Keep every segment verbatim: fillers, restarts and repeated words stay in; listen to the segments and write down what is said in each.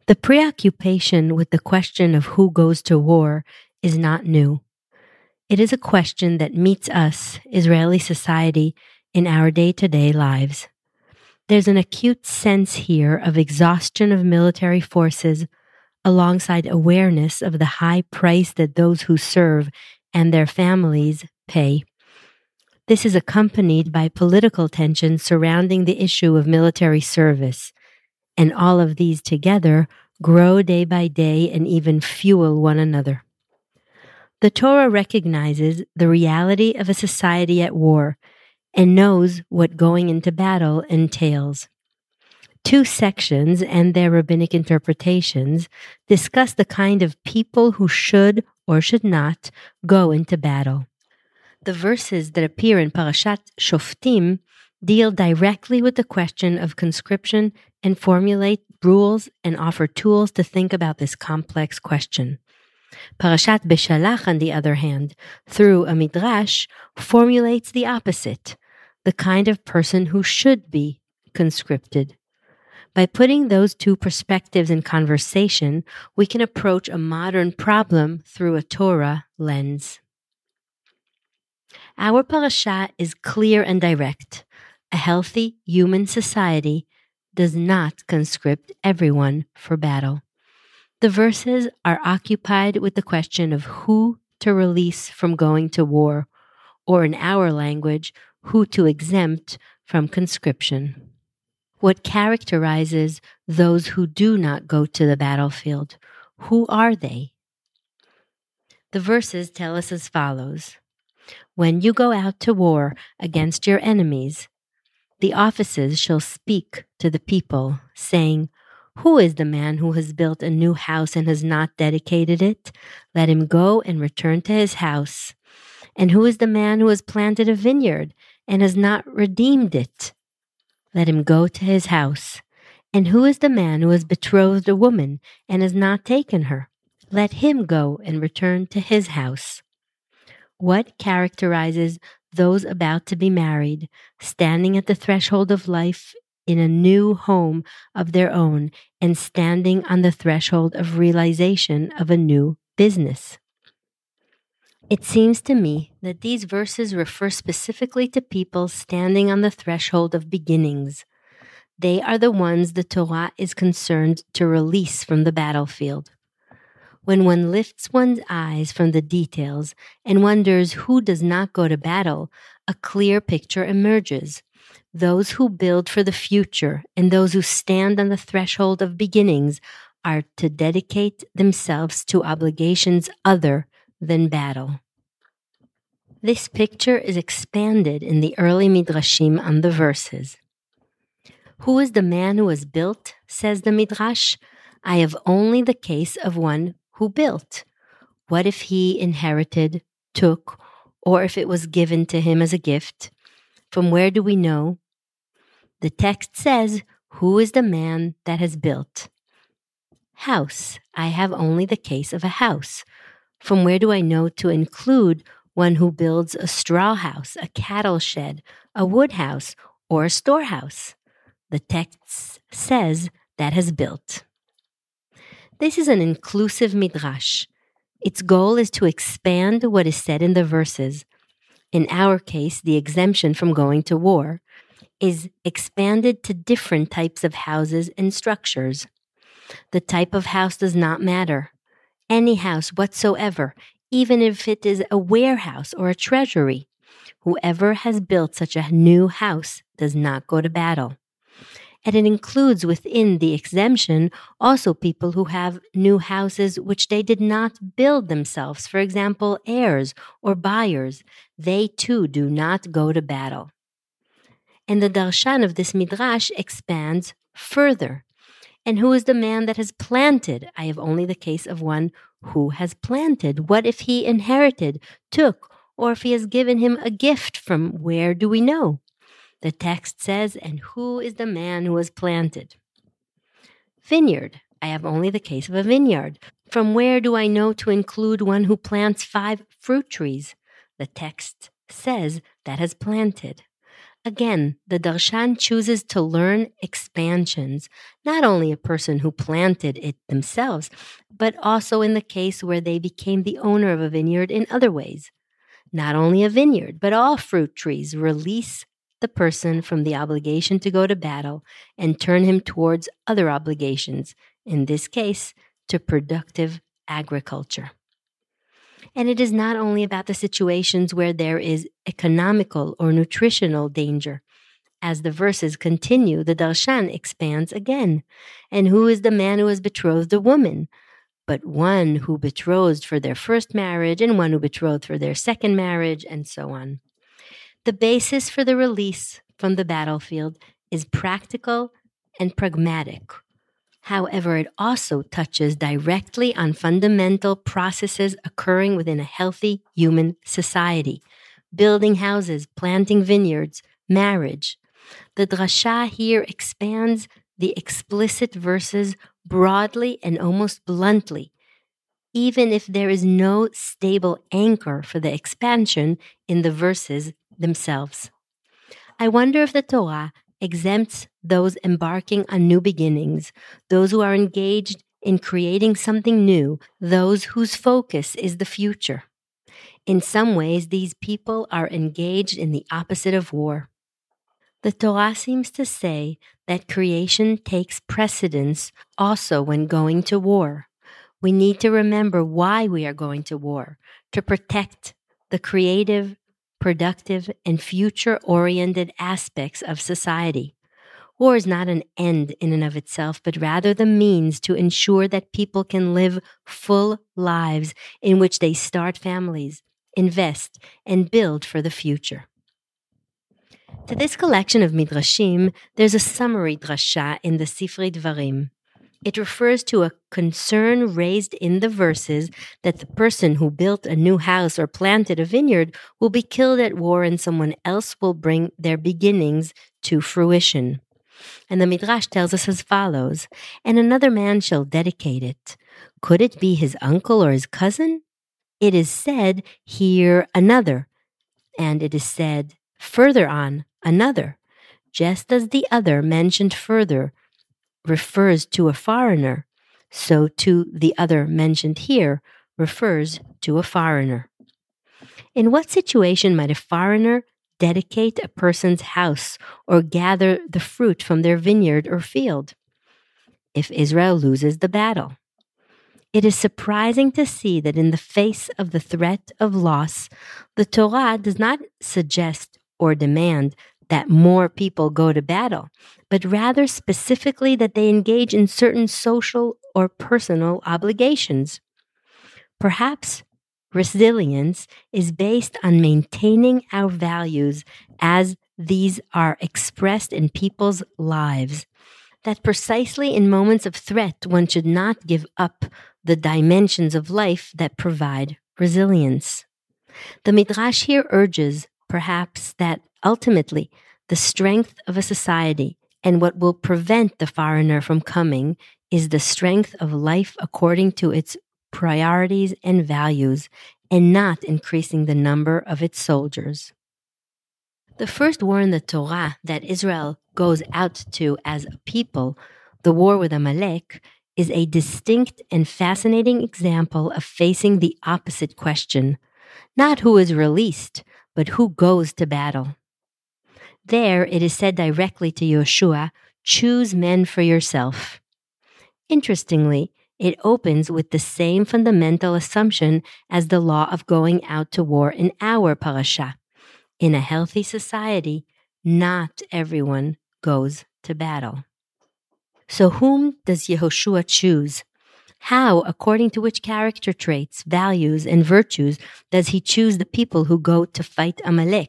The preoccupation with the question of who goes to war is not new. It is a question that meets us, Israeli society, in our day-to-day lives. There's an acute sense here of exhaustion of military forces alongside awareness of the high price that those who serve and their families pay. This is accompanied by political tension surrounding the issue of military service, and all of these together grow day by day and even fuel one another. The Torah recognizes the reality of a society at war and knows what going into battle entails. Two sections and their rabbinic interpretations discuss the kind of people who should or should not go into battle. The verses that appear in Parashat Shoftim deal directly with the question of conscription and formulate rules and offer tools to think about this complex question. Parashat Beshalach, on the other hand, through a midrash, formulates the opposite, the kind of person who should be conscripted. By putting those two perspectives in conversation, we can approach a modern problem through a Torah lens. Our parasha is clear and direct. A healthy human society does not conscript everyone for battle. The verses are occupied with the question of who to release from going to war, or in our language, who to exempt from conscription. What characterizes those who do not go to the battlefield? Who are they? The verses tell us as follows. When you go out to war against your enemies, the officers shall speak to the people, saying, Who is the man who has built a new house and has not dedicated it? Let him go and return to his house. And who is the man who has planted a vineyard and has not redeemed it? Let him go to his house. And who is the man who has betrothed a woman and has not taken her? Let him go and return to his house. What characterizes those about to be married, standing at the threshold of life in a new home of their own and standing on the threshold of realization of a new business? It seems to me that these verses refer specifically to people standing on the threshold of beginnings. They are the ones the Torah is concerned to release from the battlefield. When one lifts one's eyes from the details and wonders who does not go to battle, a clear picture emerges. Those who build for the future and those who stand on the threshold of beginnings are to dedicate themselves to obligations other than battle. This picture is expanded in the early midrashim on the verses. Who is the man who has built, says the midrash? I have only the case of one who built. What if he inherited, took, or if it was given to him as a gift? From where do we know? The text says, Who is the man that has built? House. I have only the case of a house. From where do I know to include one who builds a straw house, a cattle shed, a wood house, or a storehouse? The text says that has built. This is an inclusive midrash. Its goal is to expand what is said in the verses. In our case, the exemption from going to war is expanded to different types of houses and structures. The type of house does not matter. Any house whatsoever, even if it is a warehouse or a treasury, whoever has built such a new house does not go to battle. And it includes within the exemption also people who have new houses which they did not build themselves, for example, heirs or buyers. They too do not go to battle. And the darshan of this midrash expands further. And who is the man that has planted? I have only the case of one who has planted. What if he inherited, took, or if he has given him a gift? From where do we know? The text says, and who is the man who has planted? Vineyard. I have only the case of a vineyard. From where do I know to include one who plants five fruit trees? The text says that has planted. Again, the darshan chooses to learn expansions, not only a person who planted it themselves, but also in the case where they became the owner of a vineyard in other ways. Not only a vineyard, but all fruit trees release the person from the obligation to go to battle and turn him towards other obligations, in this case, to productive agriculture. And it is not only about the situations where there is economical or nutritional danger. As the verses continue, the darshan expands again. And who is the man who has betrothed a woman? But one who betrothed for their first marriage and one who betrothed for their second marriage, and so on. The basis for the release from the battlefield is practical and pragmatic. However, it also touches directly on fundamental processes occurring within a healthy human society. Building houses, planting vineyards, marriage. The drasha here expands the explicit verses broadly and almost bluntly, even if there is no stable anchor for the expansion in the verses themselves. I wonder if the Torah exempts those embarking on new beginnings, those who are engaged in creating something new, those whose focus is the future. In some ways, these people are engaged in the opposite of war. The Torah seems to say that creation takes precedence also when going to war. We need to remember why we are going to war, to protect the creative, productive, and future-oriented aspects of society. War is not an end in and of itself, but rather the means to ensure that people can live full lives in which they start families, invest, and build for the future. To this collection of midrashim, there's a summary drasha in the Sifrei Dvarim. It refers to a concern raised in the verses that the person who built a new house or planted a vineyard will be killed at war and someone else will bring their beginnings to fruition. And the Midrash tells us as follows, and another man shall dedicate it. Could it be his uncle or his cousin? It is said here another, and it is said further on another, just as the other mentioned further refers to a foreigner, so to the other mentioned here refers to a foreigner. In what situation might a foreigner dedicate a person's house or gather the fruit from their vineyard or field? If Israel loses the battle. It is surprising to see that in the face of the threat of loss, the Torah does not suggest or demand that more people go to battle, but rather specifically that they engage in certain social or personal obligations. Perhaps resilience is based on maintaining our values as these are expressed in people's lives, that precisely in moments of threat one should not give up the dimensions of life that provide resilience. The Midrash here urges, perhaps, that ultimately the strength of a society and what will prevent the foreigner from coming is the strength of life according to its priorities and values, and not increasing the number of its soldiers. The first war in the Torah that Israel goes out to as a people, the war with Amalek, is a distinct and fascinating example of facing the opposite question, not who is released, but who goes to battle. There it is said directly to Yoshua, choose men for yourself. Interestingly, it opens with the same fundamental assumption as the law of going out to war in our parasha. In a healthy society, not everyone goes to battle. So whom does Yehoshua choose? How, according to which character traits, values, and virtues does he choose the people who go to fight Amalek?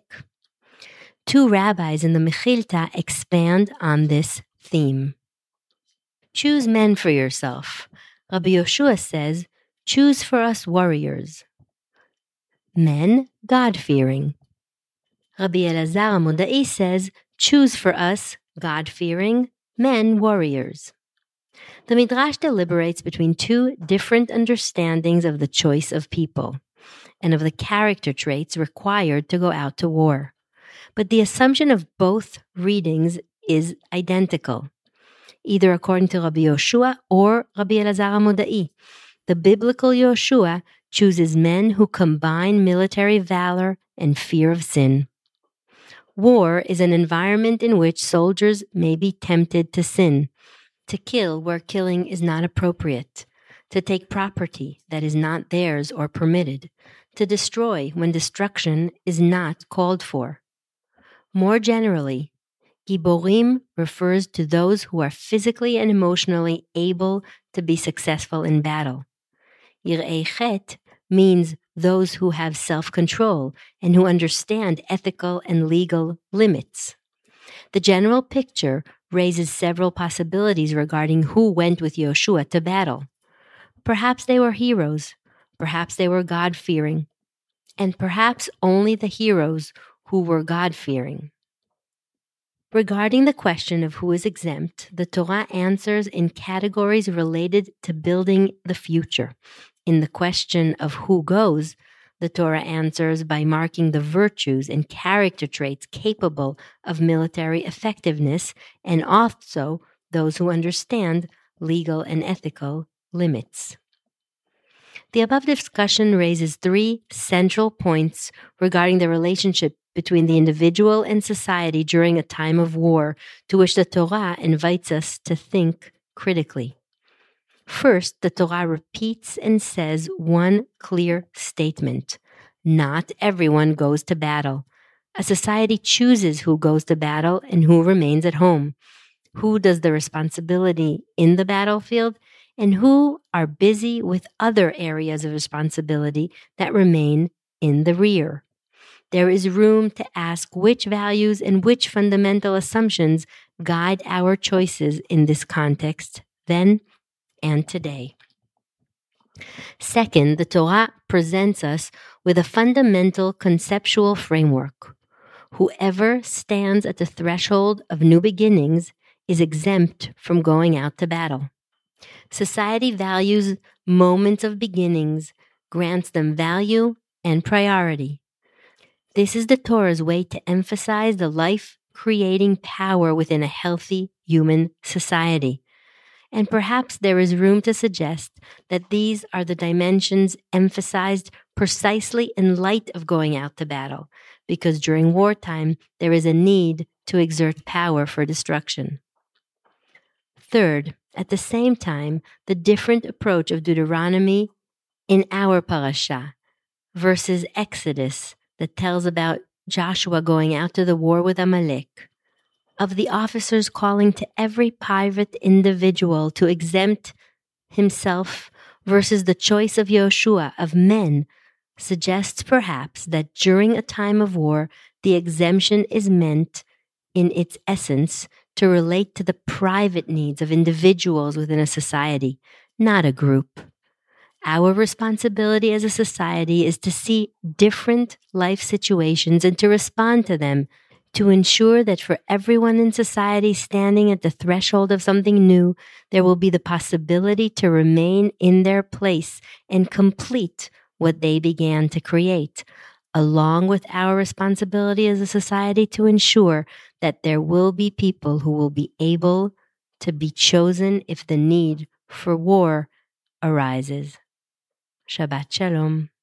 Two rabbis in the Mechilta expand on this theme. Choose men for yourself. Rabbi Yoshua says, choose for us warriors. Men, God-fearing. Rabbi Elazar Amodai says, choose for us, God-fearing, men warriors. The Midrash deliberates between two different understandings of the choice of people and of the character traits required to go out to war. but the assumption of both readings is identical, either according to Rabbi Yoshua or Rabbi Elazar HaModai. The biblical Yoshua chooses men who combine military valor and fear of sin. War is an environment in which soldiers may be tempted to sin, to kill where killing is not appropriate, to take property that is not theirs or permitted, to destroy when destruction is not called for. More generally, Giborim refers to those who are physically and emotionally able to be successful in battle. Yirei Chet means those who have self-control and who understand ethical and legal limits. The general picture raises several possibilities regarding who went with Yoshua to battle. Perhaps they were heroes, perhaps they were God-fearing, and perhaps only the heroes who were God-fearing. Regarding the question of who is exempt, the Torah answers in categories related to building the future. In the question of who goes, the Torah answers by marking the virtues and character traits capable of military effectiveness, and also those who understand legal and ethical limits. The above discussion raises three central points regarding the relationship between the individual and society during a time of war, to which the Torah invites us to think critically. First, the Torah repeats and says one clear statement: not everyone goes to battle. A society chooses who goes to battle and who remains at home, who does the responsibility in the battlefield, and who are busy with other areas of responsibility that remain in the rear. There is room to ask which values and which fundamental assumptions guide our choices in this context, then and today. Second, the Torah presents us with a fundamental conceptual framework. Whoever stands at the threshold of new beginnings is exempt from going out to battle. Society values moments of beginnings, grants them value and priority. This is the Torah's way to emphasize the life-creating power within a healthy human society. And perhaps there is room to suggest that these are the dimensions emphasized precisely in light of going out to battle, because during wartime there is a need to exert power for destruction. Third, at the same time, the different approach of Deuteronomy in our parasha versus Exodus that tells about Joshua going out to the war with Amalek, of the officers calling to every private individual to exempt himself versus the choice of Yoshua of men, suggests perhaps that during a time of war, the exemption is meant in its essence to relate to the private needs of individuals within a society, not a group. Our responsibility as a society is to see different life situations and to respond to them, to ensure that for everyone in society standing at the threshold of something new, there will be the possibility to remain in their place and complete what they began to create, along with our responsibility as a society to ensure that there will be people who will be able to be chosen if the need for war arises. Shabbat Shalom.